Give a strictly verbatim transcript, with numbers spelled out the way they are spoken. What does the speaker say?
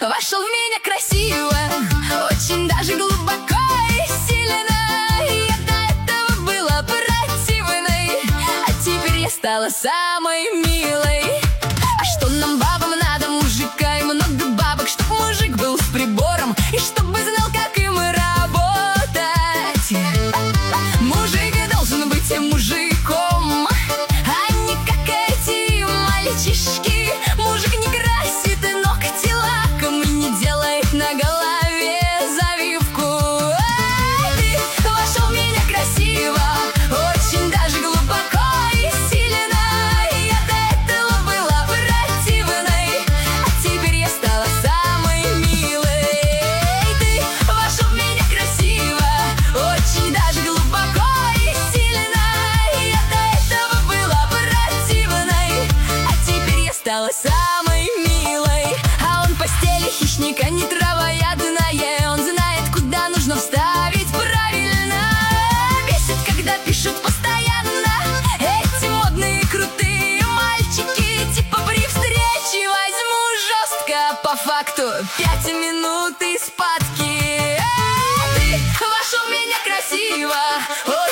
вошел в меня красиво, очень даже глубоко и сильно. Я до этого была противной, а теперь я стала самой милой. А что нам, бабам, надо? Мужика и много бабок, чтоб мужик был с прибором и чтобы знал, как им работать. Мужик должен быть мужиком, а не как эти мальчишки. Мужик не красит ногти лаком и не делает на голове завивку. Эй, ты вошел в меня красиво, очень даже глубоко и сильно. Я до этого была противной, а теперь я стала самой милой. Эй, ты вошел в меня красиво, очень даже глубоко и сильно. Я до этого была противной, а теперь я стала самой милой. А он в постели хищника не травоядная, он знает, куда нужно вставить правильно. Бесит, когда пишут постоянно эти модные крутые мальчики, типа при встрече возьму жестко, по факту пять минут из спадки. Эй, ты вошел в меня красиво,